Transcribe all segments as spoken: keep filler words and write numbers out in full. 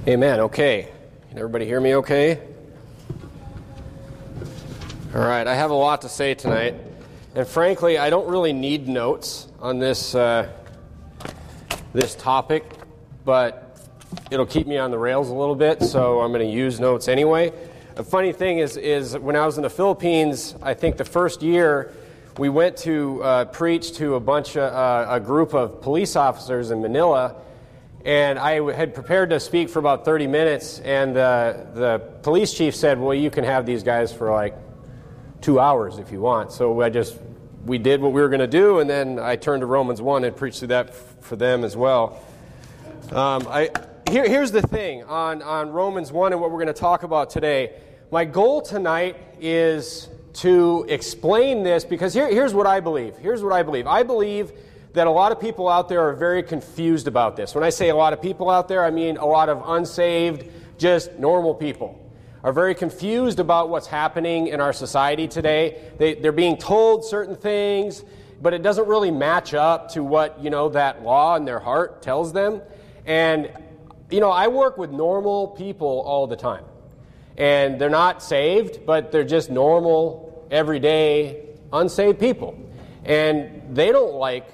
Amen. Okay. Can everybody hear me okay? All right. I have a lot to say tonight. And frankly, I don't really need notes on this uh, this topic, but it'll keep me on the rails a little bit, so I'm going to use notes anyway. The funny thing is, is when I was in the Philippines, I think the first year, we went to uh, preach to a bunch of, uh, a group of police officers in Manila, and I had prepared to speak for about thirty minutes, and uh, the police chief said, well, you can have these guys for like two hours if you want. So I just, we did what we were going to do, and then I turned to Romans one and preached through that f- for them as well. Um, I here, Here's the thing on, on Romans one and what we're going to talk about today. My goal tonight is to explain this, because here, here's what I believe. Here's what I believe. I believe that a lot of people out there are very confused about this. When I say a lot of people out there, I mean a lot of unsaved, just normal people are very confused about what's happening in our society today. They, they're being told certain things, but it doesn't really match up to what, you know, that law in their heart tells them. And, you know, I work with normal people all the time. And they're not saved, but they're just normal, everyday, unsaved people. And they don't like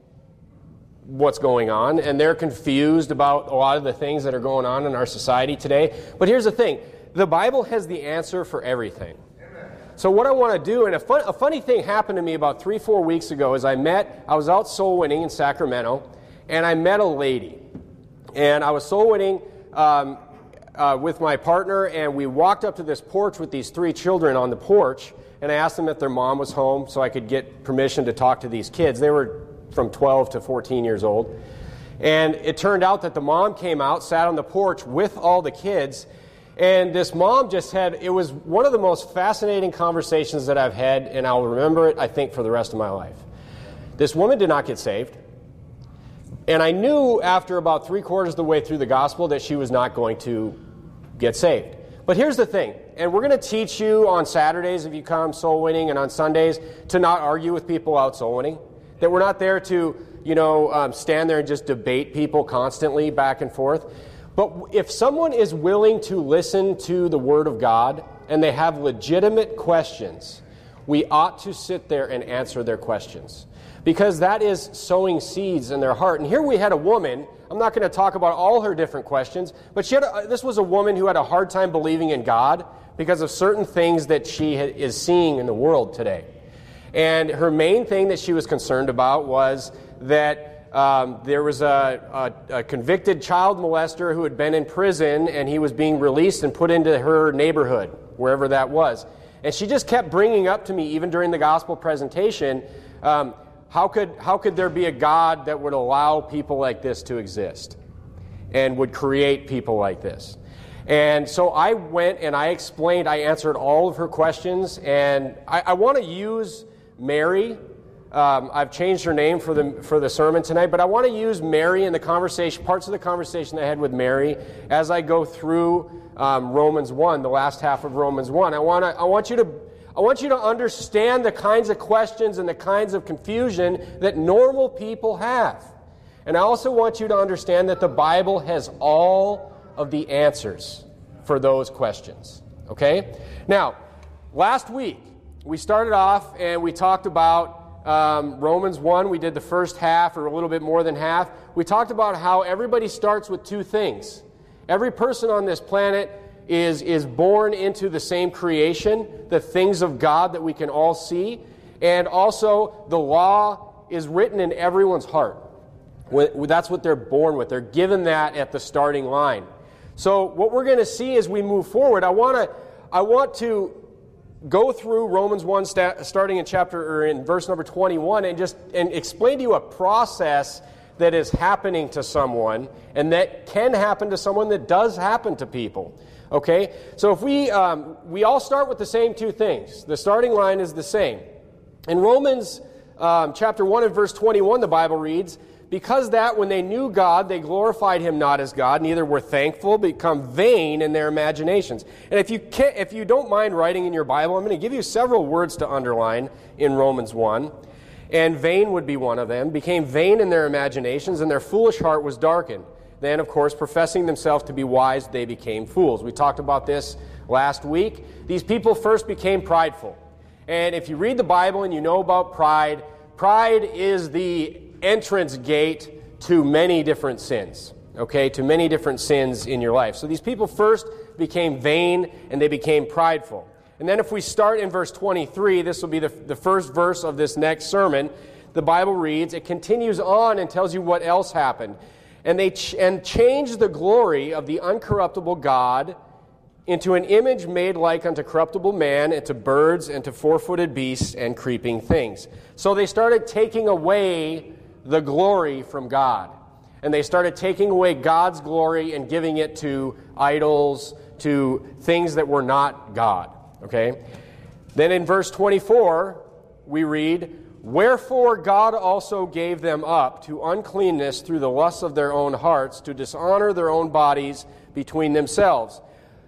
what's going on, and they're confused about a lot of the things that are going on in our society today. But here's the thing. The Bible has the answer for everything. Amen. So what I want to do, and a, fun, a funny thing happened to me about three, four weeks ago, is I met, I was out soul winning in Sacramento, and I met a lady. And I was soul winning um, uh, with my partner, and we walked up to this porch with these three children on the porch, and I asked them if their mom was home so I could get permission to talk to these kids. They were from twelve to fourteen years old. And it turned out that the mom came out, sat on the porch with all the kids, and this mom just had, it was one of the most fascinating conversations that I've had, and I'll remember it, I think, for the rest of my life. This woman did not get saved, and I knew after about three quarters of the way through the gospel that she was not going to get saved. But here's the thing, and we're going to teach you on Saturdays if you come soul winning, and on Sundays to not argue with people out soul winning. That we're not there to, you know, um, stand there and just debate people constantly back and forth. But if someone is willing to listen to the Word of God and they have legitimate questions, we ought to sit there and answer their questions. Because that is sowing seeds in their heart. And here we had a woman, I'm not going to talk about all her different questions, but she had a, this was a woman who had a hard time believing in God because of certain things that she ha- is seeing in the world today. And her main thing that she was concerned about was that um, there was a, a, a convicted child molester who had been in prison, and he was being released and put into her neighborhood, wherever that was. And she just kept bringing up to me, even during the gospel presentation, um, how could how could there be a God that would allow people like this to exist and would create people like this? And so I went and I explained, I answered all of her questions, and I, I want to use Mary. Um, I've changed her name for the for the sermon tonight, but I want to use Mary in the conversation, parts of the conversation I had with Mary, as I go through um, Romans one, the last half of Romans one. I want to I want you to I want you to understand the kinds of questions and the kinds of confusion that normal people have, and I also want you to understand that the Bible has all of the answers for those questions. Okay? Now, last week we started off and we talked about um, Romans one. We did the first half, or a little bit more than half. We talked about how everybody starts with two things. Every person on this planet is, is born into the same creation, the things of God that we can all see, and also the law is written in everyone's heart. That's what they're born with. They're given that at the starting line. So what we're going to see as we move forward, I want to I want to go through Romans one, starting in chapter or in verse number twenty-one, and just and explain to you a process that is happening to someone, and that can happen to someone, that does happen to people. Okay, so if we um, we all start with the same two things. The starting line is the same. In Romans um, chapter one and verse twenty-one, the Bible reads, "Because that when they knew God, they glorified Him not as God, neither were thankful, become vain in their imaginations." And if you can't, if you don't mind writing in your Bible, I'm going to give you several words to underline in Romans one. And vain would be one of them. "Became vain in their imaginations, and their foolish heart was darkened. then, of course, professing themselves to be wise, they became fools. We talked about this last week. These people first became prideful. And if you read the Bible and you know about pride, pride is the entrance gate to many different sins, okay, to many different sins in your life. So these people first became vain and they became prideful. And then if we start in verse twenty-three, this will be the, the first verse of this next sermon. The Bible reads, it continues on and tells you what else happened. And they ch- and changed the glory of the uncorruptible God into an image made like unto corruptible man, and to birds, and to four-footed beasts, and creeping things. So they started taking away the glory from God. And they started taking away God's glory and giving it to idols, to things that were not God. Okay? Then in verse twenty-four, we read, wherefore God also gave them up to uncleanness through the lusts of their own hearts, to dishonor their own bodies between themselves.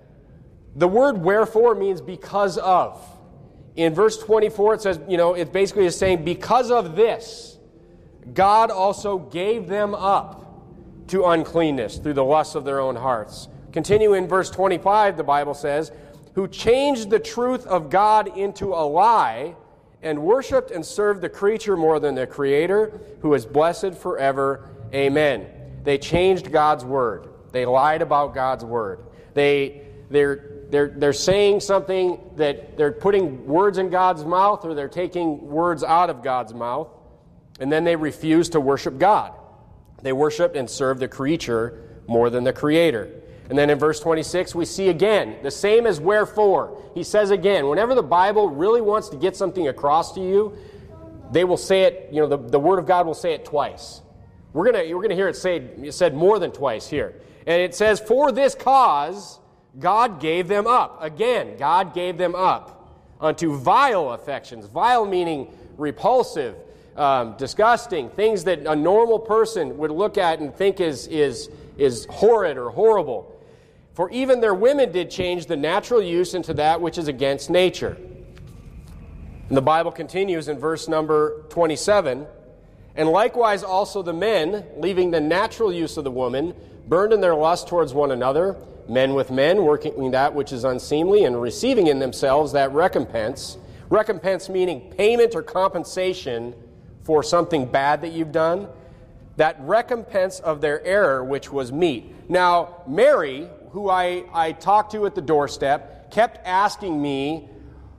The word wherefore means because of. In verse twenty-four, it says, you know, it basically is saying, because of this, God also gave them up to uncleanness through the lusts of their own hearts. Continue in verse twenty-five, the Bible says, who changed the truth of God into a lie, and worshipped and served the creature more than the Creator, who is blessed forever. Amen. They changed God's word. They lied about God's word. They, they're, they're, they're saying something that they're putting words in God's mouth, or they're taking words out of God's mouth, and then they refuse to worship God. They worshiped and served the creature more than the Creator. And then in verse twenty-six, we see again, the same as wherefore. He says again, whenever the Bible really wants to get something across to you, they will say it, you know, the, the Word of God will say it twice. We're going to we're gonna hear it, say, it said more than twice here. And it says, for this cause, God gave them up. Again, God gave them up unto vile affections. Vile meaning repulsive, um, disgusting, things that a normal person would look at and think is, is, is horrid or horrible. For even their women did change the natural use into that which is against nature. And the Bible continues in verse number twenty-seven, and likewise also the men, leaving the natural use of the woman, burned in their lust towards one another, men with men, working that which is unseemly, and receiving in themselves that recompense. Recompense meaning payment or compensation for something bad that you've done. That recompense of their error, which was meat. Now, Mary, who I, I talked to at the doorstep, kept asking me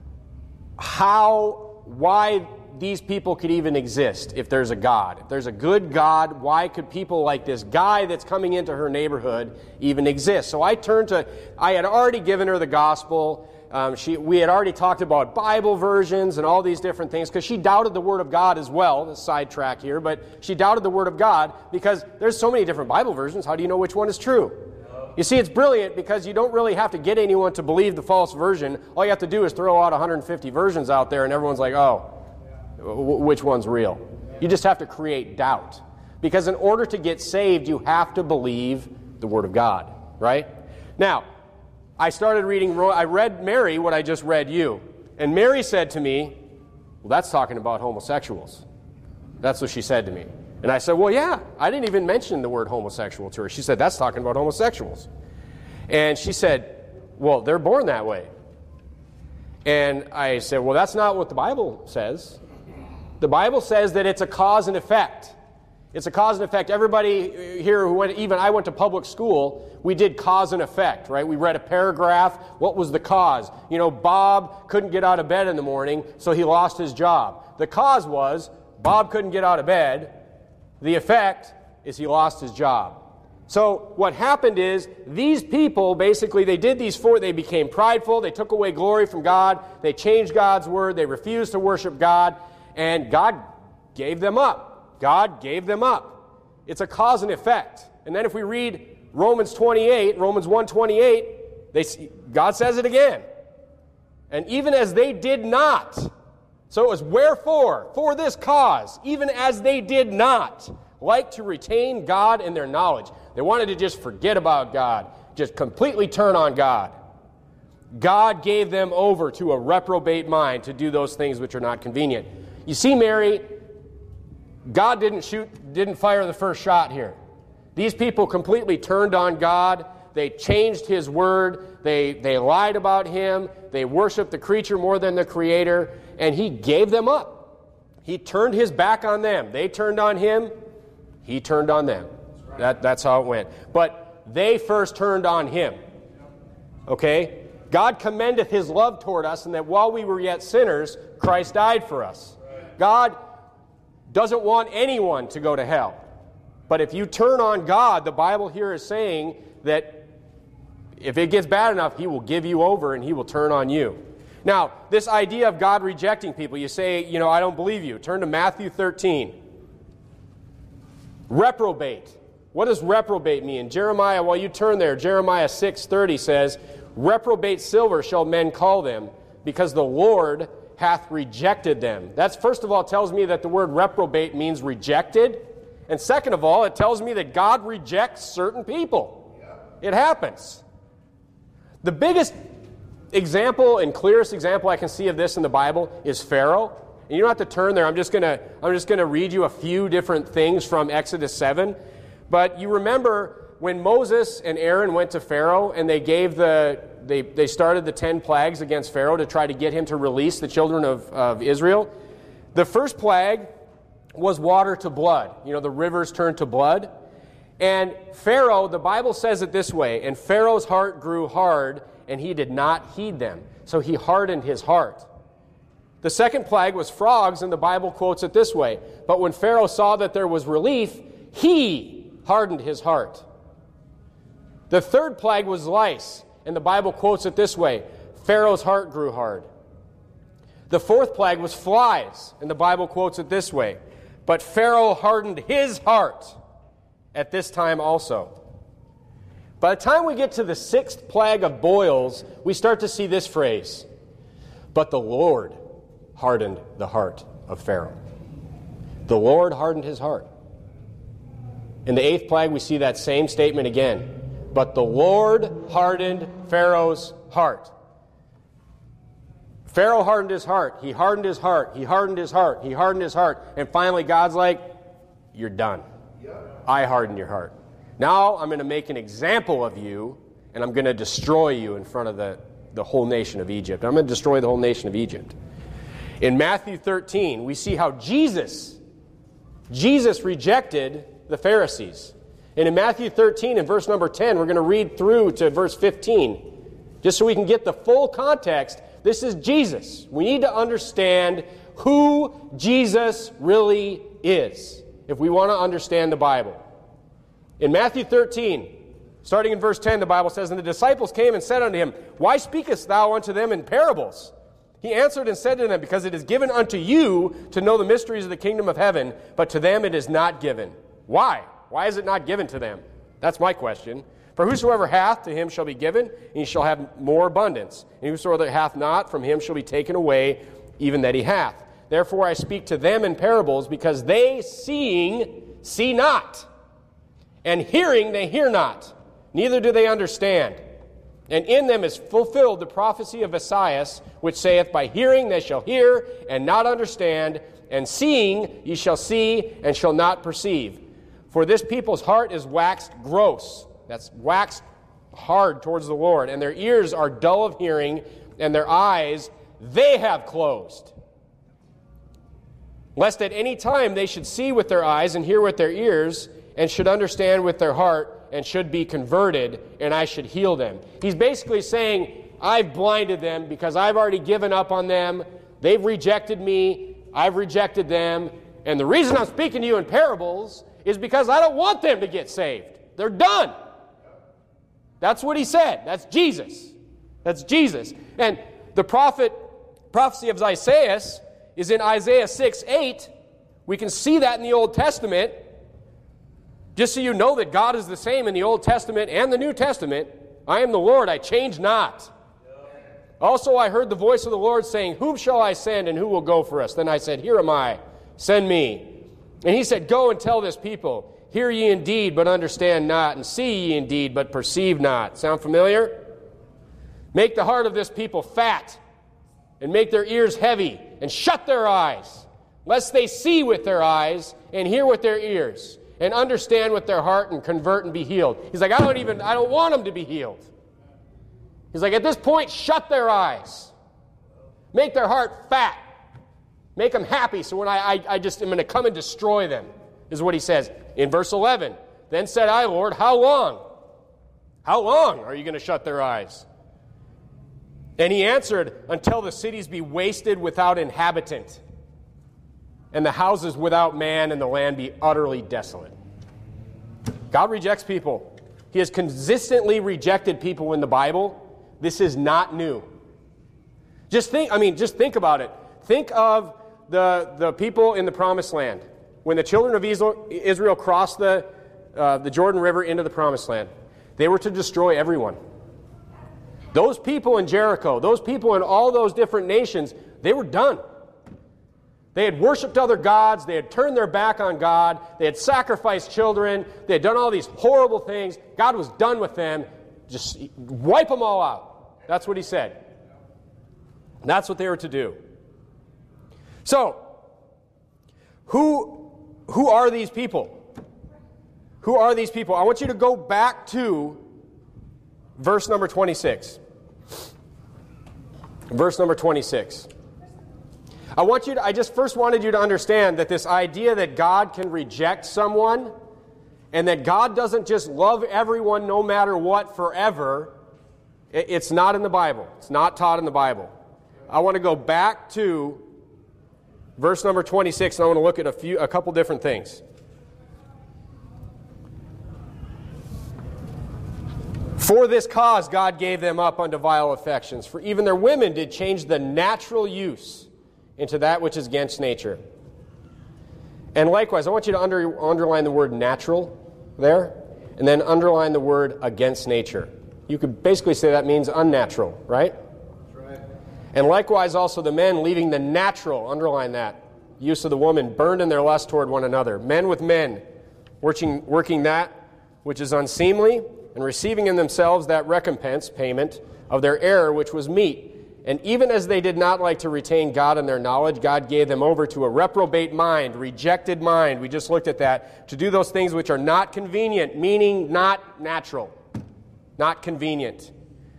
how, why these people could even exist if there's a God. If there's a good God, why could people like this guy that's coming into her neighborhood even exist? So I turned to, I had already given her the gospel. Um, she, we had already talked about Bible versions and all these different things because she doubted the Word of God as well. The sidetrack here, but she doubted the Word of God because there's so many different Bible versions. How do you know which one is true? You see, it's brilliant because you don't really have to get anyone to believe the false version. All you have to do is throw out one hundred fifty versions out there and everyone's like, oh, w- which one's real? You just have to create doubt. Because in order to get saved, you have to believe the Word of God, right? Now, I started reading, I read Mary what I just read you. And Mary said to me, well, that's talking about homosexuals. That's what she said to me. And I said, well, yeah, I didn't even mention the word homosexual to her. She said, that's talking about homosexuals. And she said, well, they're born that way. And I said, well, that's not what the Bible says. The Bible says that it's a cause and effect. It's a cause and effect. Everybody here who went, even I went to public school, we did cause and effect, right? We read a paragraph. What was the cause? You know, Bob couldn't get out of bed in the morning, so he lost his job. The cause was Bob couldn't get out of bed. The effect is he lost his job. So what happened is these people, basically, they did these four. They became prideful. They took away glory from God. They changed God's word. They refused to worship God. And God gave them up. God gave them up. It's a cause and effect. And then if we read Romans twenty-eight, Romans one twenty-eight, they, God says it again. And even as they did not, so it was wherefore, for this cause, even as they did not like to retain God in their knowledge. They wanted to just forget about God, just completely turn on God. God gave them over to a reprobate mind to do those things which are not convenient. You see, Mary, God didn't shoot, didn't fire the first shot here. These people completely turned on God. They changed His word. They, they lied about Him. They worshiped the creature more than the Creator. And He gave them up. He turned His back on them. They turned on Him. He turned on them. That's right. that, that's how it went. But they first turned on Him. Okay? God commendeth His love toward us, and that while we were yet sinners, Christ died for us. God doesn't want anyone to go to hell. But if you turn on God, the Bible here is saying that if it gets bad enough, He will give you over and He will turn on you. Now, this idea of God rejecting people, you say, you know, I don't believe you. Turn to Matthew thirteen. Reprobate. What does reprobate mean? Jeremiah, while you turn there, Jeremiah six thirty says, reprobate silver shall men call them, because the Lord hath rejected them. That's, first of all, tells me that the word reprobate means rejected. And second of all, it tells me that God rejects certain people. It happens. The biggest example and clearest example I can see of this in the Bible is Pharaoh. And you don't have to turn there. I'm just going to I'm just going to read you a few different things from Exodus seven. But you remember when Moses and Aaron went to Pharaoh and they gave the they they started the ten plagues against Pharaoh to try to get him to release the children of, of Israel. The first plague was water to blood. You know, the rivers turned to blood. And Pharaoh, the Bible says it this way, and Pharaoh's heart grew hard, and he did not heed them. So he hardened his heart. The second plague was frogs, and the Bible quotes it this way, but when Pharaoh saw that there was relief, he hardened his heart. The third plague was lice, and the Bible quotes it this way, Pharaoh's heart grew hard. The fourth plague was flies, and the Bible quotes it this way, but Pharaoh hardened his heart at this time also. By the time we get to the sixth plague of boils, we start to see this phrase, but the Lord hardened the heart of Pharaoh. The Lord hardened his heart. In the eighth plague, we see that same statement again. But the Lord hardened Pharaoh's heart. Pharaoh hardened his heart. He hardened his heart. He hardened his heart. He hardened his heart. And finally, God's like, you're done. I hardened your heart. Now I'm going to make an example of you, and I'm going to destroy you in front of the, the whole nation of Egypt. I'm going to destroy the whole nation of Egypt. In Matthew thirteen, we see how Jesus, Jesus rejected the Pharisees. And in Matthew thirteen, in verse number ten, we're going to read through to verse fifteen, just so we can get the full context. This is Jesus. We need to understand who Jesus really is if we want to understand the Bible. In Matthew thirteen, starting in verse ten, the Bible says, and the disciples came and said unto him, why speakest thou unto them in parables? He answered and said to them, because it is given unto you to know the mysteries of the kingdom of heaven, but to them it is not given. Why? Why is it not given to them? That's my question. For whosoever hath, to him shall be given, and he shall have more abundance. And whosoever hath not, from him shall be taken away, even that he hath. Therefore I speak to them in parables, because they seeing see not, and hearing they hear not, neither do they understand. And in them is fulfilled the prophecy of Esaias, which saith, by hearing they shall hear, and not understand, and seeing ye shall see, and shall not perceive. For this people's heart is waxed gross, that's waxed hard towards the Lord, and their ears are dull of hearing, and their eyes they have closed. Lest at any time they should see with their eyes, and hear with their ears, and should understand with their heart, and should be converted, and I should heal them. He's basically saying, I've blinded them because I've already given up on them. They've rejected me. I've rejected them. And the reason I'm speaking to you in parables is because I don't want them to get saved. They're done. That's what he said. That's Jesus. That's Jesus. And the prophet, prophecy of Isaiah is in Isaiah six eight. We can see that in the Old Testament. Just so you know that God is the same in the Old Testament and the New Testament. I am the Lord, I change not. Also I heard the voice of the Lord saying, whom shall I send and who will go for us? Then I said, here am I, send me. And he said, go and tell this people, hear ye indeed, but understand not, and see ye indeed, but perceive not. Sound familiar? Make the heart of this people fat, and make their ears heavy, and shut their eyes, lest they see with their eyes, and hear with their ears, and understand with their heart and convert and be healed. He's like, I don't even, I don't want them to be healed. He's like, at this point, shut their eyes. Make their heart fat. Make them happy so when I, I, I just am going to come and destroy them, is what he says. In verse eleven, then said I, Lord, how long? How long are you going to shut their eyes? And he answered, until the cities be wasted without inhabitant, and the houses without man, and the land be utterly desolate. God rejects people. He has consistently rejected people in the Bible. This is not new. Just think, I mean, just think about it. Think of the, the people in the Promised Land. When the children of Israel crossed the, uh, the Jordan River into the Promised Land, they were to destroy everyone. Those people in Jericho, those people in all those different nations, they were done. They had worshipped other gods. They had turned their back on God. They had sacrificed children. They had done all these horrible things. God was done with them. Just wipe them all out. That's what he said. That's what they were to do. So, who, who are these people? Who are these people? I want you to go back to verse number twenty-six. Verse number twenty-six. I want you to, I just first wanted you to understand that this idea that God can reject someone and that God doesn't just love everyone no matter what forever, it's not in the Bible. It's not taught in the Bible. I want to go back to verse number twenty-six, and I want to look at a few, a couple different things. For this cause God gave them up unto vile affections, for even their women did change the natural use into that which is against nature. And likewise, I want you to under, underline the word natural there, and then underline the word against nature. You could basically say that means unnatural, right? That's right. And likewise also the men leaving the natural, underline that, use of the woman, burned in their lust toward one another. Men with men, working, working that which is unseemly, and receiving in themselves that recompense, payment, of their error which was meet. And even as they did not like to retain God in their knowledge, God gave them over to a reprobate mind, rejected mind. We just looked at that. To do those things which are not convenient, meaning not natural, not convenient.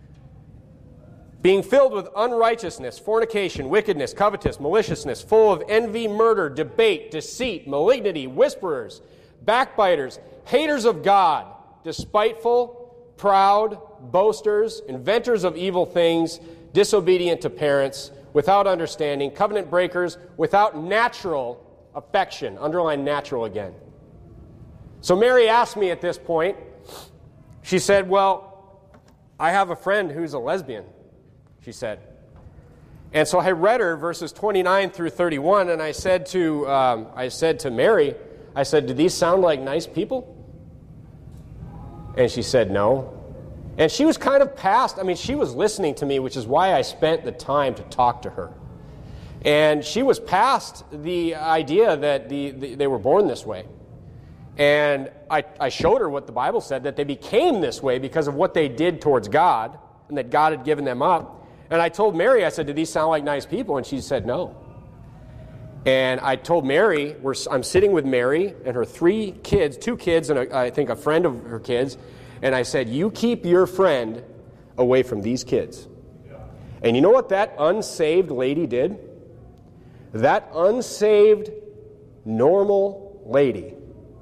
Being filled with unrighteousness, fornication, wickedness, covetous, maliciousness, full of envy, murder, debate, deceit, malignity, whisperers, backbiters, haters of God, despiteful, proud, boasters, inventors of evil things, disobedient to parents, without understanding, covenant breakers, without natural affection. Underline natural again. So Mary asked me at this point, she said, well, I have a friend who's a lesbian, she said. And so I read her verses twenty-nine through thirty-one, and I said to um, I said to Mary, I said, do these sound like nice people? And she said no. And she was kind of past, I mean, she was listening to me, which is why I spent the time to talk to her. And she was past the idea that the, the, they were born this way. And I, I showed her what the Bible said, that they became this way because of what they did towards God, and that God had given them up. And I told Mary, I said, do these sound like nice people? And she said no. And I told Mary, we're, I'm sitting with Mary and her three kids, two kids, and a, I think a friend of her kids. And I said, you keep your friend away from these kids. Yeah. And you know what that unsaved lady did? That unsaved, normal lady,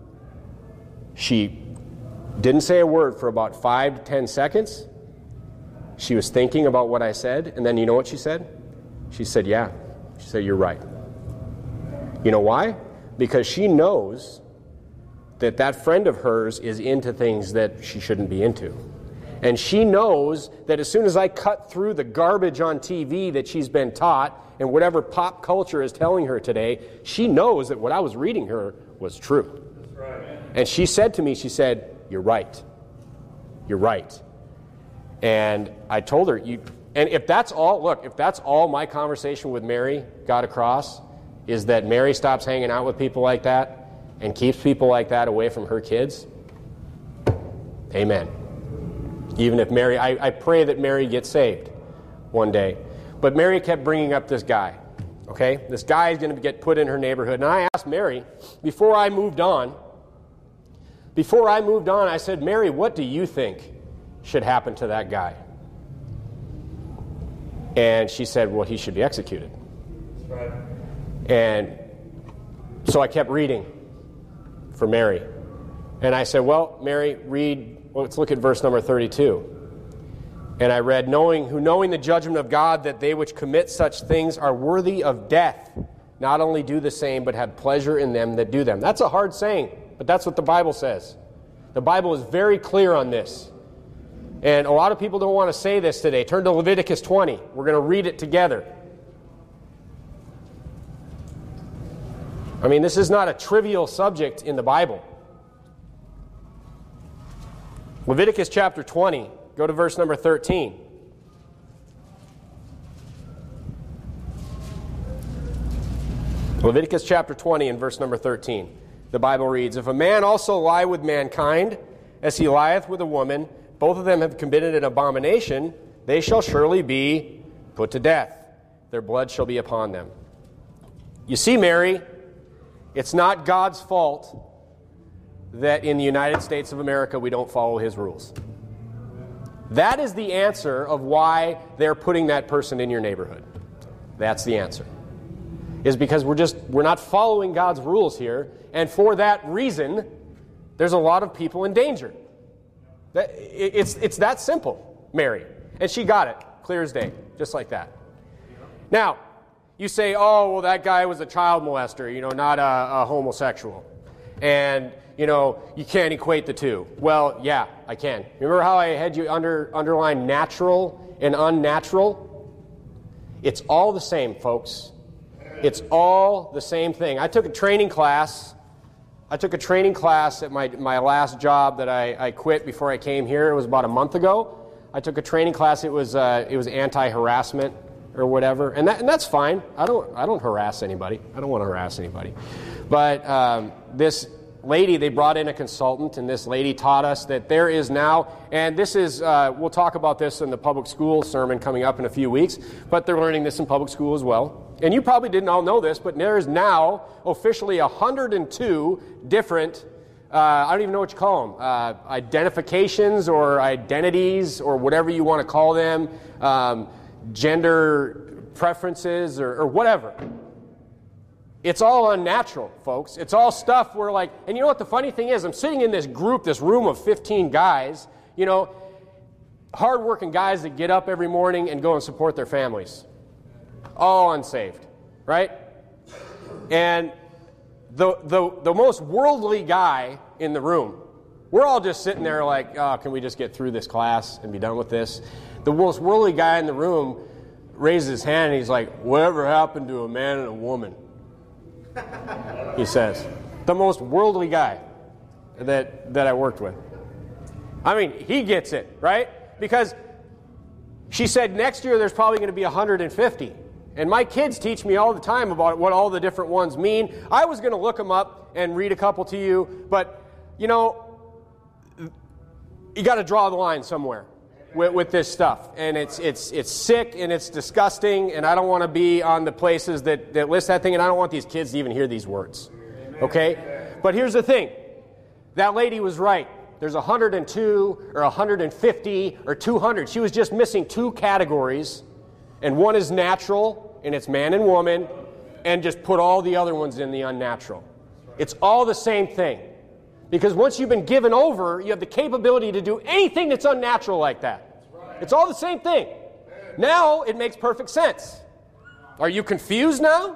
she didn't say a word for about five to ten seconds. She was thinking about what I said. And then you know what she said? She said, yeah. She said, you're right. You know why? Because she knows that that friend of hers is into things that she shouldn't be into. And she knows that as soon as I cut through the garbage on T V that she's been taught and whatever pop culture is telling her today, she knows that what I was reading her was true. That's right. And she said to me, she said, you're right. You're right. And I told her, you. And if that's all, look, if that's all my conversation with Mary got across, is that Mary stops hanging out with people like that and keeps people like that away from her kids, amen. Even if Mary, I, I pray that Mary gets saved one day. But Mary kept bringing up this guy, okay? This guy is going to get put in her neighborhood. And I asked Mary, before I moved on, before I moved on, I said, Mary, what do you think should happen to that guy? And she said, well, he should be executed. Right. And so I kept reading for Mary. And I said, well, Mary, read, well, let's look at verse number thirty-two. And I read, knowing who knowing the judgment of God, that they which commit such things are worthy of death, not only do the same, but have pleasure in them that do them. That's a hard saying, but that's what the Bible says. The Bible is very clear on this. And a lot of people don't want to say this today. Turn to Leviticus twenty. We're going to read it together. I mean, this is not a trivial subject in the Bible. Leviticus chapter twenty. Go to verse number thirteen. Leviticus chapter twenty and verse number thirteen. The Bible reads, if a man also lie with mankind, as he lieth with a woman, both of them have committed an abomination, they shall surely be put to death. Their blood shall be upon them. You see, Mary, it's not God's fault that in the United States of America we don't follow his rules. That is the answer of why they're putting that person in your neighborhood. That's the answer. Is because we're just, we're not following God's rules here, and for that reason, there's a lot of people in danger. That, it's, it's that simple, Mary. And she got it, clear as day, just like that. Now, you say, oh, well, that guy was a child molester, you know, not a, a homosexual. And, you know, you can't equate the two. Well, yeah, I can. Remember how I had you under underline natural and unnatural? It's all the same, folks. It's all the same thing. I took a training class. I took a training class at my, my last job that I, I quit before I came here. It was about a month ago. I took a training class. It was uh, it was anti-harassment or whatever, and that and that's fine. I don't I don't harass anybody. I don't want to harass anybody. But um, this lady, they brought in a consultant, and this lady taught us that there is now, and this is, uh, we'll talk about this in the public school sermon coming up in a few weeks, but they're learning this in public school as well. And you probably didn't all know this, but there is now officially one hundred two different, uh, I don't even know what you call them, uh, identifications or identities or whatever you want to call them, um, gender preferences or, or whatever. It's all unnatural, folks. It's all stuff where like, and you know what the funny thing is? I'm sitting in this group, this room of fifteen guys, you know, hardworking guys that get up every morning and go and support their families. All unsaved, right? And the, the, the most worldly guy in the room, we're all just sitting there like, oh, can we just get through this class and be done with this? The most worldly guy in the room raises his hand and he's like, whatever happened to a man and a woman? He says. The most worldly guy that that I worked with. I mean, he gets it, right? Because she said next year there's probably going to be one hundred fifty. And my kids teach me all the time about what all the different ones mean. I was going to look them up and read a couple to you, but, you know, you got to draw the line somewhere with, with this stuff. And it's it's it's sick and it's disgusting, and I don't want to be on the places that, that list that thing, and I don't want these kids to even hear these words. Okay? But here's the thing. That lady was right. There's one hundred two or one hundred fifty or two hundred. She was just missing two categories, and one is natural, and it's man and woman, and just put all the other ones in the unnatural. It's all the same thing. Because once you've been given over, you have the capability to do anything that's unnatural like that. It's all the same thing. Now it makes perfect sense. Are you confused now?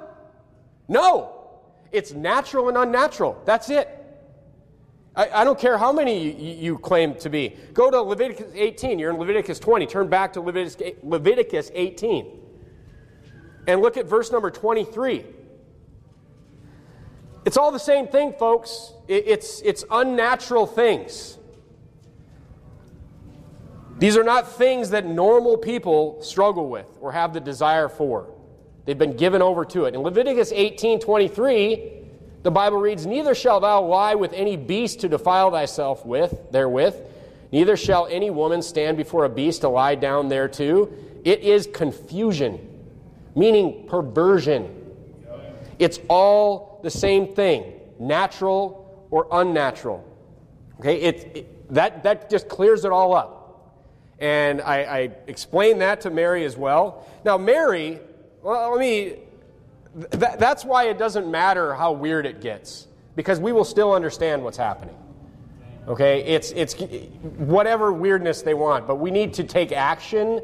No. It's natural and unnatural. That's it. I, I don't care how many you, you claim to be. Go to Leviticus eighteen. You're in Leviticus twenty. Turn back to Leviticus, Leviticus eighteen. And look at verse number twenty-three. It's all the same thing, folks. It, it's, it's unnatural things. These are not things that normal people struggle with or have the desire for. They've been given over to it. In Leviticus eighteen twenty-three, the Bible reads, neither shalt thou lie with any beast to defile thyself with therewith, neither shall any woman stand before a beast to lie down thereto. It is confusion, meaning perversion. It's all the same thing, natural or unnatural. Okay, it, it that that just clears it all up, and I, I explained that to Mary as well. Now, Mary, well, let me. Th- that's why it doesn't matter how weird it gets, because we will still understand what's happening. Okay, it's it's whatever weirdness they want, but we need to take action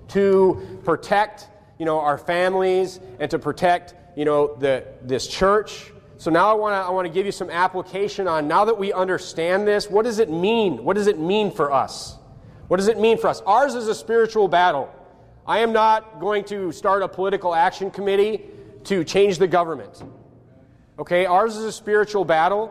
to protect, you know, our families and to protect, you know, the this church. So now I want to I want to give you some application on, now that we understand this, what does it mean? What does it mean for us? What does it mean for us? Ours is a spiritual battle. I am not going to start a political action committee to change the government. Okay, ours is a spiritual battle.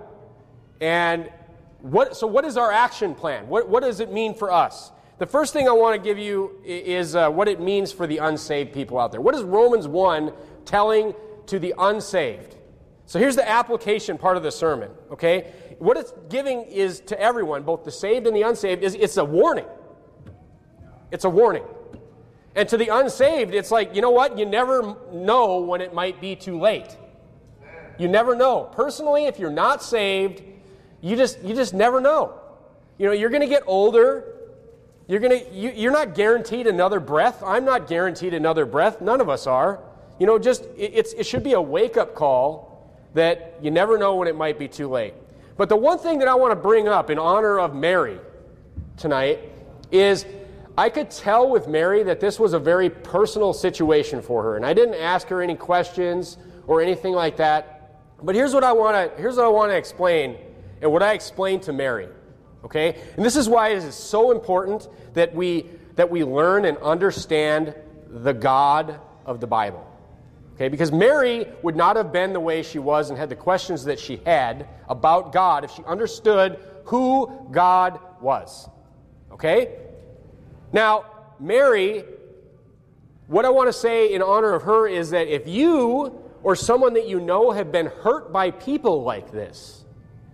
And what so what is our action plan? What what does it mean for us? The first thing I want to give you is uh, what it means for the unsaved people out there. What is Romans one telling to the unsaved? So here's the application part of the sermon, okay? What it's giving is to everyone, both the saved and the unsaved, is it's a warning. It's a warning. And to the unsaved, it's like, you know what? You never know when it might be too late. You never know. Personally, if you're not saved, you just you just never know. You know, you're going to get older. You're going to you, you're not guaranteed another breath. I'm not guaranteed another breath. None of us are. You know, just it, it's it should be a wake-up call that you never know when it might be too late. But the one thing that I want to bring up in honor of Mary tonight is I could tell with Mary that this was a very personal situation for her, and I didn't ask her any questions or anything like that. But here's what I want to here's what I want to explain, and what I explained to Mary. Okay? And this is why it is so important that we that we learn and understand the God of the Bible. Okay, because Mary would not have been the way she was and had the questions that she had about God if she understood who God was. Okay? Now, Mary, what I want to say in honor of her is that if you or someone that you know have been hurt by people like this,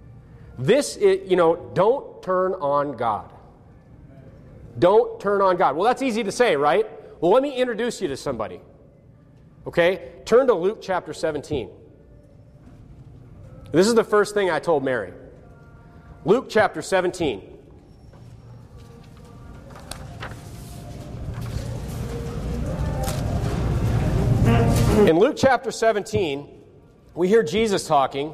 this is, you know, don't turn on God. Don't turn on God. Well, that's easy to say, right? Well, let me introduce you to somebody. Okay? Turn to Luke chapter seventeen. This is the first thing I told Mary. Luke chapter seventeen. In Luke chapter seventeen, we hear Jesus talking,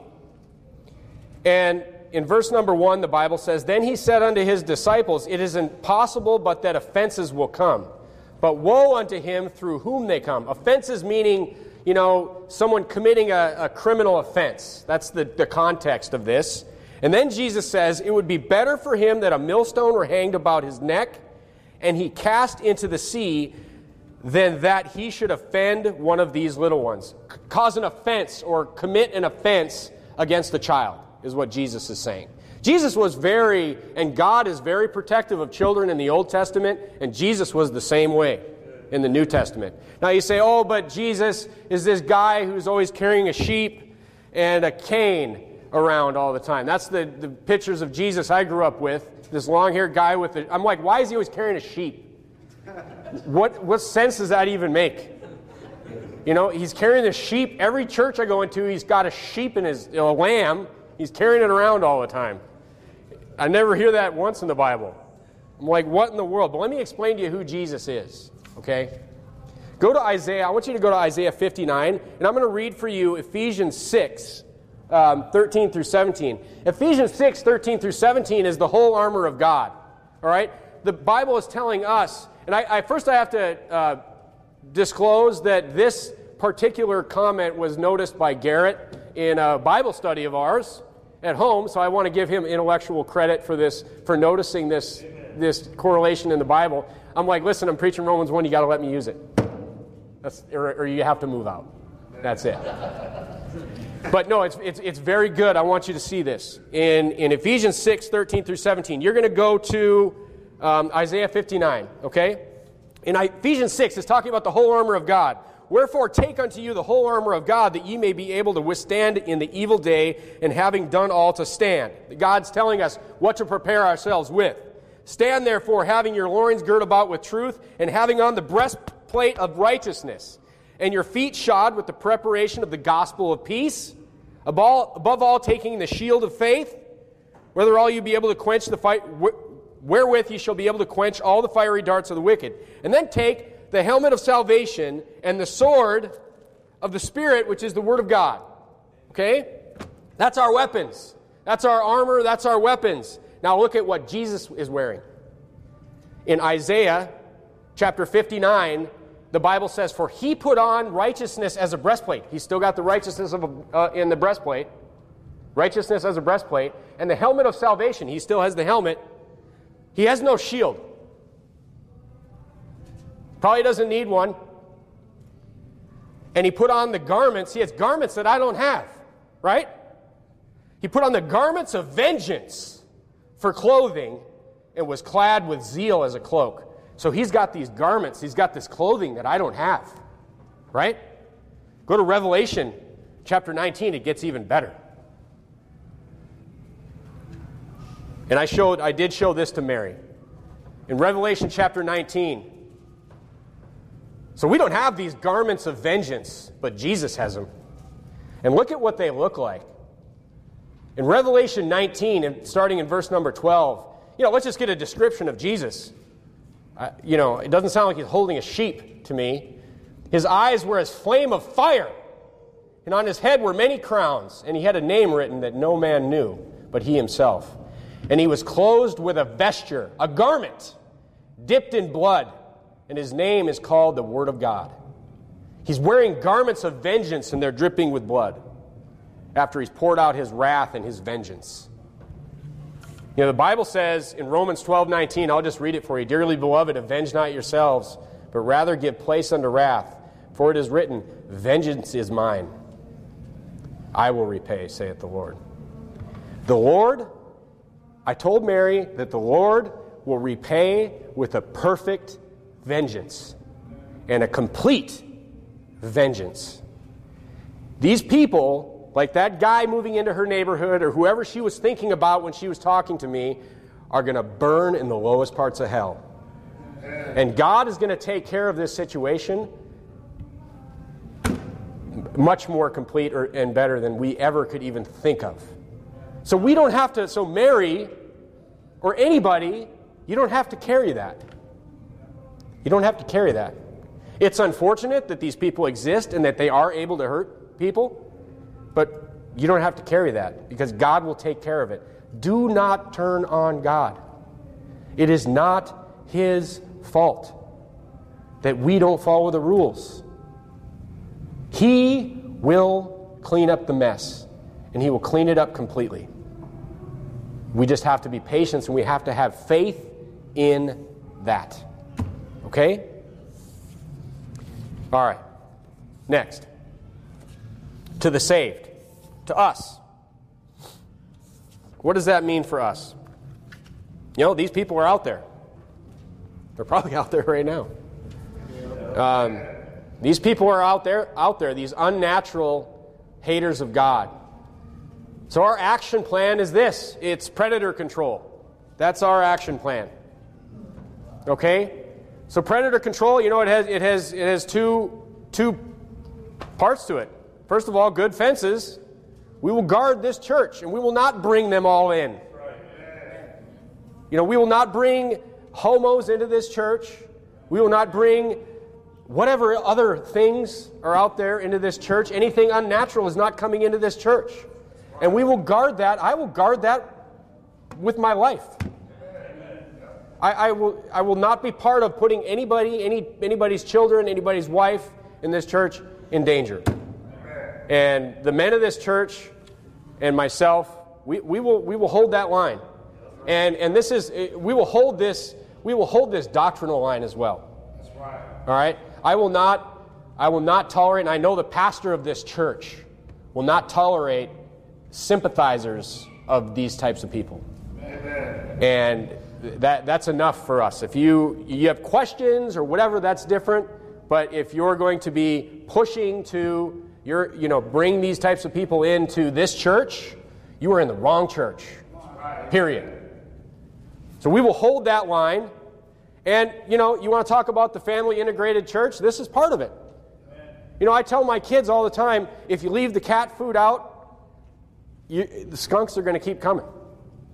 and in verse number one, the Bible says, "Then he said unto his disciples, It is impossible but that offenses will come. But woe unto him through whom they come." Offenses meaning, you know, someone committing a, a criminal offense. That's the, the context of this. And then Jesus says, "It would be better for him that a millstone were hanged about his neck, and he cast into the sea, than that he should offend one of these little ones." C- cause an offense or commit an offense against a child is what Jesus is saying. Jesus was very, and God is very protective of children in the Old Testament, and Jesus was the same way in the New Testament. Now you say, oh, but Jesus is this guy who's always carrying a sheep and a cane around all the time. That's the, the pictures of Jesus I grew up with, this long-haired guy with a... I'm like, why is he always carrying a sheep? What what sense does that even make? You know, he's carrying the sheep. Every church I go into, he's got a sheep in his, a lamb. He's carrying it around all the time. I never hear that once in the Bible. I'm like, what in the world? But let me explain to you who Jesus is, okay? Go to Isaiah. I want you to go to Isaiah fifty-nine, and I'm going to read for you Ephesians six, um, thirteen through seventeen. Ephesians six, thirteen through seventeen is the whole armor of God, all right? The Bible is telling us, and I, I first I have to uh, disclose that this particular comment was noticed by Garrett in a Bible study of ours at home, so I want to give him intellectual credit for this, for noticing this this correlation in the Bible. I'm like, listen, I'm preaching Romans one, you got to let me use it. That's, or, or you have to move out. That's it. But no, it's it's it's very good. I want you to see this. In, in Ephesians six, thirteen through seventeen, you're going to go to um, Isaiah fifty-nine, okay? In Ephesians six, it's talking about the whole armor of God. "Wherefore take unto you the whole armor of God, that ye may be able to withstand in the evil day, and having done all to stand." God's telling us what to prepare ourselves with. "Stand therefore, having your loins girt about with truth, and having on the breastplate of righteousness, and your feet shod with the preparation of the gospel of peace. Above all, above all taking the shield of faith, whether all you be able to quench the fight, wherewith ye shall be able to quench all the fiery darts of the wicked. And then take the helmet of salvation and the sword of the Spirit, which is the Word of God. Okay? That's our weapons. That's our armor. That's our weapons. Now look at what Jesus is wearing. In Isaiah chapter fifty-nine, the Bible says, "For he put on righteousness as a breastplate." He's still got the righteousness of a, uh, in the breastplate. Righteousness as a breastplate. And the helmet of salvation. He still has the helmet. He has no shield. Probably doesn't need one. And he put on the garments. He has garments that I don't have. Right? He put on the garments of vengeance for clothing and was clad with zeal as a cloak. So he's got these garments. He's got this clothing that I don't have. Right? Go to Revelation chapter nineteen. It gets even better. And I showed, I did show this to Mary. In Revelation chapter nineteen. So we don't have these garments of vengeance, but Jesus has them. And look at what they look like. In Revelation nineteen, and starting in verse number twelve, you know, let's just get a description of Jesus. Uh, you know, it doesn't sound like he's holding a sheep to me. His eyes were as flame of fire, and on his head were many crowns, and he had a name written that no man knew, but he himself. And he was clothed with a vesture, a garment, dipped in blood, and his name is called the Word of God. He's wearing garments of vengeance, and they're dripping with blood after he's poured out his wrath and his vengeance. You know, the Bible says in Romans twelve nineteen, I'll just read it for you. "Dearly beloved, avenge not yourselves, but rather give place unto wrath. For it is written, Vengeance is mine. I will repay, saith the Lord." The Lord, I told Mary that the Lord will repay with a perfect vengeance and a complete vengeance. These people, like that guy moving into her neighborhood or whoever she was thinking about when she was talking to me, are going to burn in the lowest parts of hell. And God is going to take care of this situation much more complete or, and better than we ever could even think of. So we don't have to, so Mary or anybody, you don't have to carry that. You don't have to carry that. It's unfortunate that these people exist and that they are able to hurt people, but you don't have to carry that because God will take care of it. Do not turn on God. It is not His fault that we don't follow the rules. He will clean up the mess, and He will clean it up completely. We just have to be patient, and we have to have faith in that. Okay? All right. Next. To the saved. To us. What does that mean for us? You know, these people are out there. They're probably out there right now. Um, these people are out there, out there, these unnatural haters of God. So our action plan is this. It's predator control. That's our action plan. Okay? So predator control, you know, it has it has it has two two parts to it. First of all, good fences. We will guard this church, and we will not bring them all in. You know, we will not bring homos into this church. We will not bring whatever other things are out there into this church. Anything unnatural is not coming into this church. And we will guard that. I will guard that with my life. I, I will I will not be part of putting anybody, any anybody's children, anybody's wife in this church in danger. And the men of this church and myself, we, we will we will hold that line. And and this is we will hold this we will hold this doctrinal line as well. That's right. All right? I will not I will not tolerate, and I know the pastor of this church will not tolerate sympathizers of these types of people. Amen. And that that's enough for us. If you you have questions or whatever, that's different. But if you're going to be pushing to your you know bring these types of people into this church, you are in the wrong church. Period. So we will hold that line. And you know, you want to talk about the family integrated church? This is part of it. You know, I tell my kids all the time, if you leave the cat food out, You, the skunks are going to keep coming.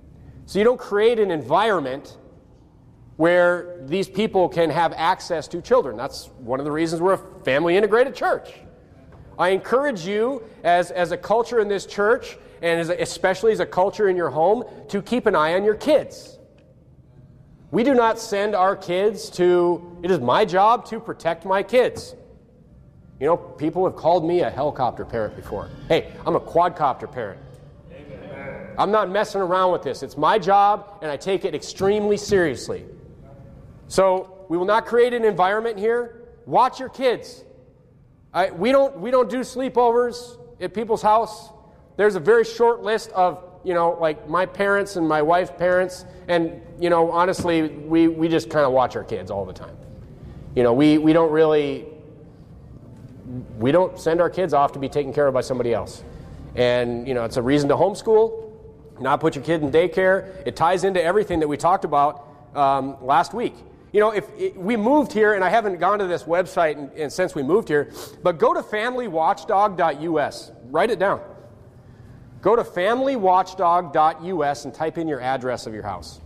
So you don't create an environment where these people can have access to children. That's one of the reasons we're a family-integrated church. I encourage you as, as a culture in this church, and as a, especially as a culture in your home, to keep an eye on your kids. We do not send our kids to, it is my job to protect my kids. You know, people have called me a helicopter parent before. Hey, I'm a quadcopter parent. Amen. I'm not messing around with this. It's my job, and I take it extremely seriously. So we will not create an environment here. Watch your kids. I, we don't we don't do sleepovers at people's house. There's a very short list of, you know, like my parents and my wife's parents, and, you know, honestly, we, we just kind of watch our kids all the time. You know, we, we don't really, we don't send our kids off to be taken care of by somebody else. And, you know, it's a reason to homeschool, not put your kid in daycare. It ties into everything that we talked about um, last week. You know, if it, we moved here, and I haven't gone to this website and, and since we moved here, but go to family watchdog dot U S. Write it down. Go to family watchdog dot U S and type in your address of your house.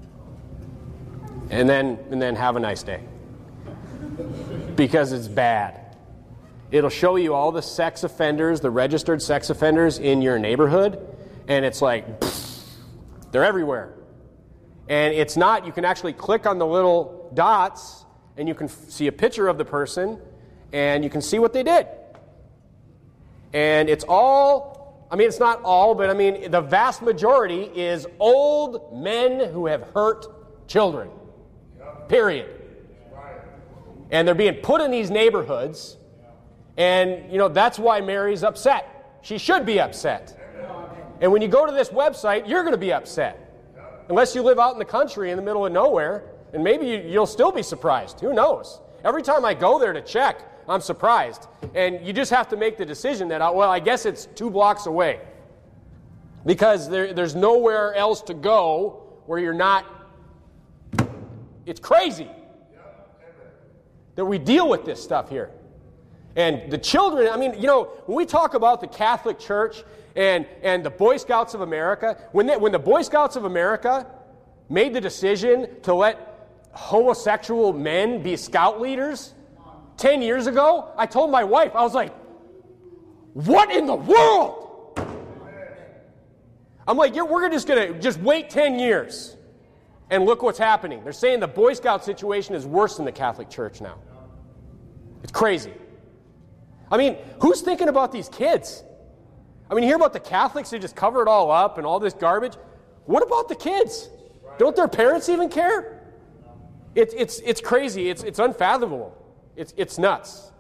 And then, and then have a nice day. Because it's bad. It'll show you all the sex offenders, the registered sex offenders in your neighborhood, and it's like, pfft, they're everywhere. And it's not, you can actually click on the little dots, and you can f- see a picture of the person, and you can see what they did. And it's all, I mean, it's not all, but I mean, the vast majority is old men who have hurt children. Period. And they're being put in these neighborhoods, and, you know, that's why Mary's upset. She should be upset. And when you go to this website, you're going to be upset. Unless you live out in the country in the middle of nowhere, and maybe you, you'll still be surprised. Who knows? Every time I go there to check, I'm surprised. And you just have to make the decision that, well, I guess it's two blocks away. Because there, there's nowhere else to go where you're not... It's crazy that we deal with this stuff here. And the children, I mean, you know, when we talk about the Catholic Church and, and the Boy Scouts of America, when, they, when the Boy Scouts of America made the decision to let homosexual men be scout leaders ten years ago, I told my wife, I was like, what in the world? I'm like, yeah, we're just going to just wait ten years and look what's happening. They're saying the Boy Scout situation is worse than the Catholic Church now. It's crazy. I mean, who's thinking about these kids? I mean, you hear about the Catholics, they just cover it all up and all this garbage. What about the kids? Don't their parents even care? It, it's it's crazy. It's it's unfathomable. It's it's nuts.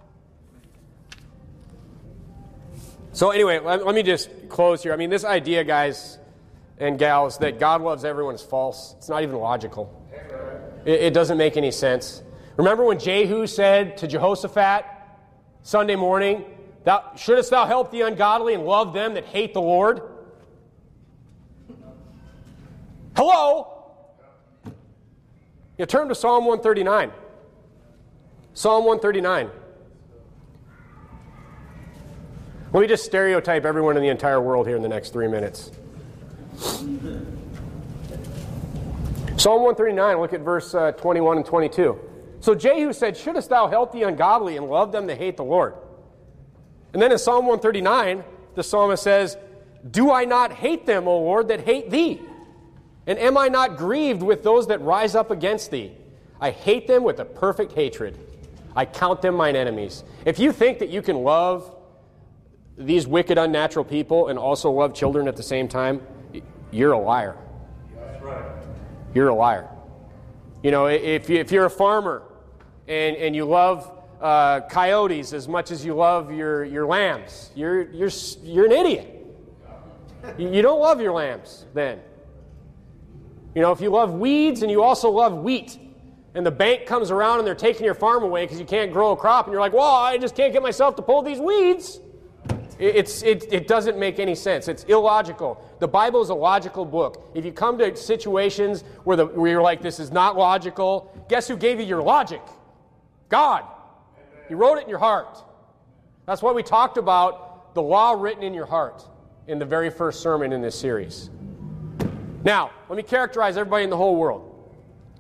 So anyway, let, let me just close here. I mean, this idea, guys and gals, that God loves everyone is false. It's not even logical. It, it doesn't make any sense. Remember when Jehu said to Jehoshaphat Sunday morning, Thou, shouldest thou help the ungodly and love them that hate the Lord? Hello? You turn to Psalm one thirty-nine. Psalm one thirty-nine. Let me just stereotype everyone in the entire world here in the next three minutes. Psalm one thirty-nine, look at verse uh, twenty-one and twenty-two. So Jehu said, shouldest thou help the ungodly and love them that hate the Lord? And then in Psalm one thirty-nine, the psalmist says, do I not hate them, O Lord, that hate thee? And am I not grieved with those that rise up against thee? I hate them with a perfect hatred. I count them mine enemies. If you think that you can love these wicked, unnatural people and also love children at the same time, you're a liar. That's right. You're a liar. You know, if, you, if you're a farmer and, and you love uh, coyotes as much as you love your, your lambs, you're, you're, you're an idiot. You, you don't love your lambs then. You know, if you love weeds and you also love wheat, and the bank comes around and they're taking your farm away because you can't grow a crop, and you're like, well, I just can't get myself to pull these weeds. It's, it, it doesn't make any sense. It's illogical. The Bible is a logical book. If you come to situations where, the, where you're like, this is not logical, guess who gave you your logic? God. He wrote it in your heart. That's why we talked about the law written in your heart in the very first sermon in this series. Now, let me characterize everybody in the whole world.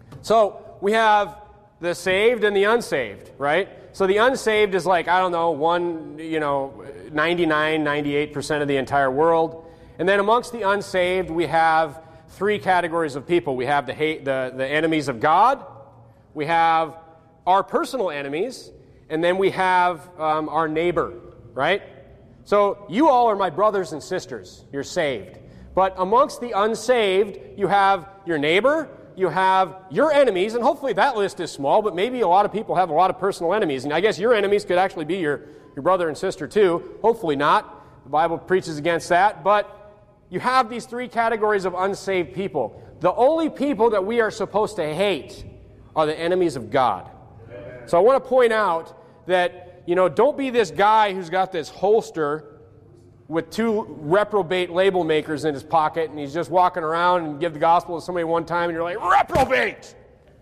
So we have the saved and the unsaved, right? So the unsaved is like, I don't know, one, you know, ninety-nine, ninety-eight percent of the entire world. And then amongst the unsaved, we have three categories of people. We have the hate, the, the enemies of God. We have our personal enemies. And then we have um, our neighbor, right? So you all are my brothers and sisters. You're saved. But amongst the unsaved, you have your neighbor, you have your enemies, and hopefully that list is small, but maybe a lot of people have a lot of personal enemies. And I guess your enemies could actually be your, your brother and sister too. Hopefully not. The Bible preaches against that. But you have these three categories of unsaved people. The only people that we are supposed to hate are the enemies of God. So I want to point out that, you know, don't be this guy who's got this holster with two reprobate label makers in his pocket, and he's just walking around and give the gospel to somebody one time, and you're like, reprobate!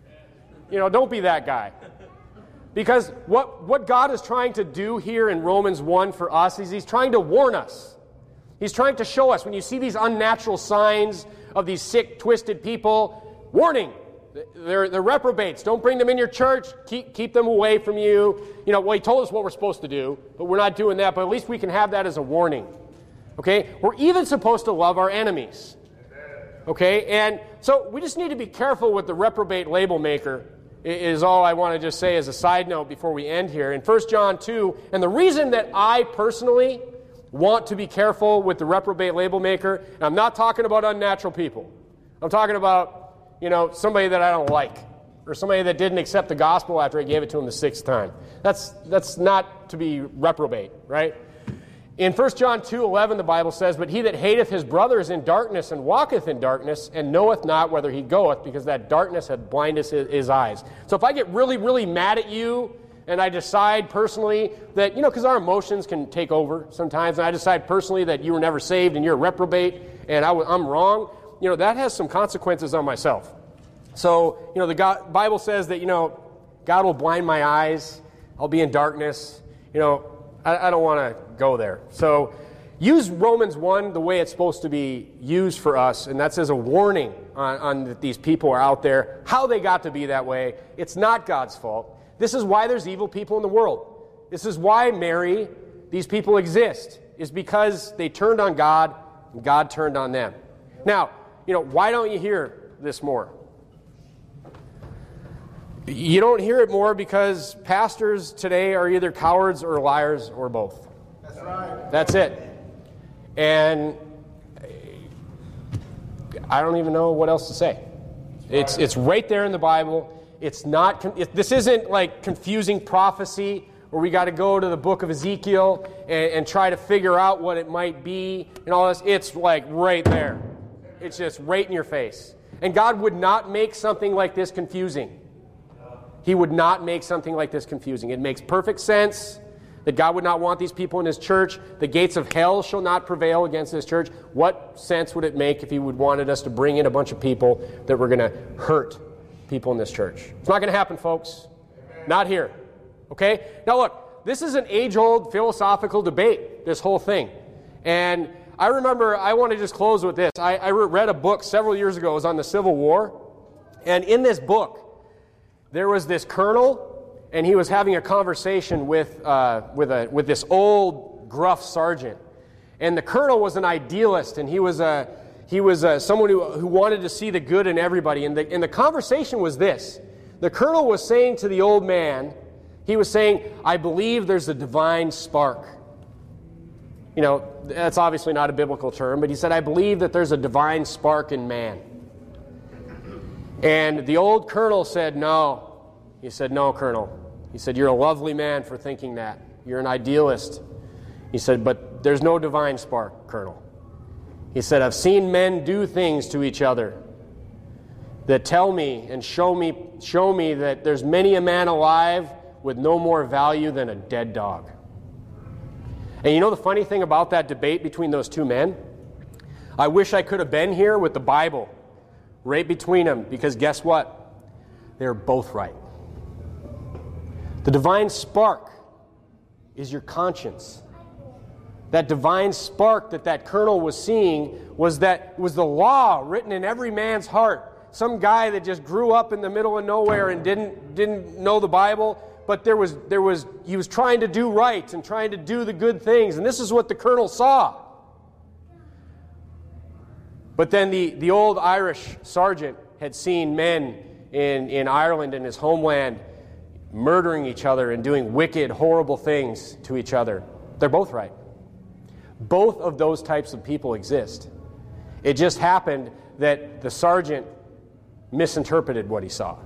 You know, don't be that guy. Because what, what God is trying to do here in Romans one for us is he's trying to warn us. He's trying to show us, when you see these unnatural signs of these sick, twisted people, warning, they're, they're reprobates. Don't bring them in your church. Keep, keep them away from you. You know, well, he told us what we're supposed to do, but we're not doing that. But at least we can have that as a warning. Okay? We're even supposed to love our enemies. Okay? And so we just need to be careful with the reprobate label maker, is all I want to just say as a side note before we end here. In First John two, and the reason that I personally want to be careful with the reprobate label maker, and I'm not talking about unnatural people. I'm talking about, you know, somebody that I don't like, or somebody that didn't accept the gospel after I gave it to him the sixth time. That's that's not to be reprobate, right? In First John two eleven, the Bible says, "But he that hateth his brother is in darkness, and walketh in darkness, and knoweth not whither he goeth, because that darkness hath blinded his, his eyes." So if I get really, really mad at you, and I decide personally that, you know, because our emotions can take over sometimes, and I decide personally that you were never saved and you're a reprobate, and I w- I'm wrong, you know, that has some consequences on myself. So, you know, the God, Bible says that, you know, God will blind my eyes. I'll be in darkness. You know, I, I don't want to go there. So use Romans one the way it's supposed to be used for us, and that's as a warning on, on that these people are out there, how they got to be that way. It's not God's fault. This is why there's evil people in the world. This is why, Mary, these people exist, is because they turned on God, and God turned on them. Now, you know, why don't you hear this more? You don't hear it more because pastors today are either cowards or liars or both. That's right. That's it. And I don't even know what else to say. It's it's right there in the Bible. It's not. It, this isn't like confusing prophecy where we got to go to the book of Ezekiel and, and try to figure out what it might be and all this. It's like right there. It's just right in your face. And God would not make something like this confusing. He would not make something like this confusing. It makes perfect sense that God would not want these people in his church. The gates of hell shall not prevail against this church. What sense would it make if he would wanted us to bring in a bunch of people that were going to hurt people in this church? It's not going to happen, folks. Amen. Not here. Okay? Now look, this is an age-old philosophical debate, this whole thing. And I remember, I want to just close with this. I, I read a book several years ago. It was on the Civil War. And in this book, there was this colonel, and he was having a conversation with uh, with a with this old gruff sergeant. And the colonel was an idealist, and he was a he was a, someone who who wanted to see the good in everybody. And the and the conversation was this: the colonel was saying to the old man, he was saying, "I believe there's a divine spark." You know, that's obviously not a biblical term, but he said, "I believe that there's a divine spark in man." And the old colonel said, "No." He said, "No, Colonel." He said, "You're a lovely man for thinking that. You're an idealist." He said, "But there's no divine spark, Colonel." He said, "I've seen men do things to each other that tell me and show me show me that there's many a man alive with no more value than a dead dog." And you know the funny thing about that debate between those two men? I wish I could have been here with the Bible right between them, because guess what? They're both right. The divine spark is your conscience. that divine spark that that colonel was seeing was that was the law written in every man's heart. Some guy that just grew up in the middle of nowhere and didn't didn't know the Bible, but there was there was he was trying to do right and trying to do the good things, and this is what the colonel saw. But then the, the old Irish sergeant had seen men in, in Ireland, in his homeland, murdering each other and doing wicked, horrible things to each other. They're both right. Both of those types of people exist. It just happened that the sergeant misinterpreted what he saw.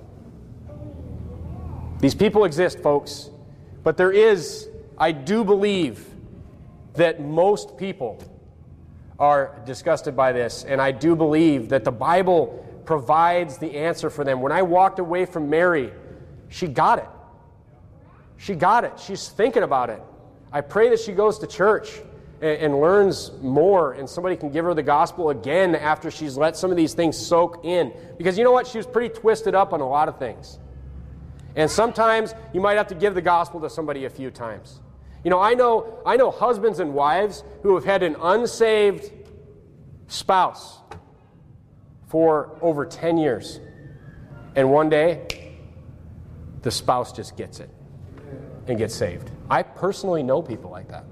These people exist, folks, but there is, I do believe, that most people are disgusted by this, and I do believe that the Bible provides the answer for them. When I walked away from Mary, she got it. She got it. She's thinking about it. I pray that she goes to church and, and learns more, and somebody can give her the gospel again after she's let some of these things soak in. Because you know what? She was pretty twisted up on a lot of things. And sometimes you might have to give the gospel to somebody a few times. You know, I know I know husbands and wives who have had an unsaved spouse for over ten years. And one day, the spouse just gets it and gets saved. I personally know people like that.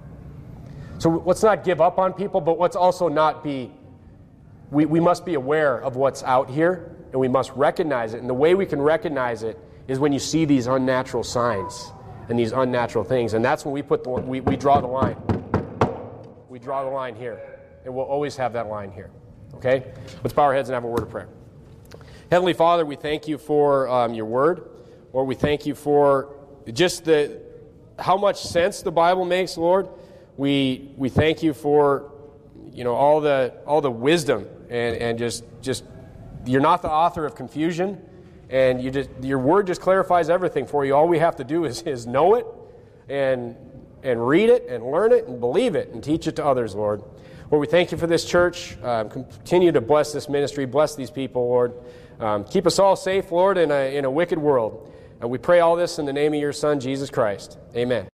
So let's not give up on people, but let's also not be, we, we must be aware of what's out here, and we must recognize it. And the way we can recognize it is when you see these unnatural signs and these unnatural things. And that's when we put the we, we draw the line. We draw the line here. And we'll always have that line here. Okay? Let's bow our heads and have a word of prayer. Heavenly Father, we thank you for um, your word. Lord, we thank you for just the how much sense the Bible makes, Lord. We we thank you for you know all the all the wisdom and, and just just you're not the author of confusion. And you just, your word just clarifies everything for you. All we have to do is, is know it and and read it and learn it and believe it and teach it to others, Lord. Lord, we thank you for this church. Um, continue to bless this ministry. Bless these people, Lord. Um, keep us all safe, Lord, in a, in a wicked world. And we pray all this in the name of your Son, Jesus Christ. Amen.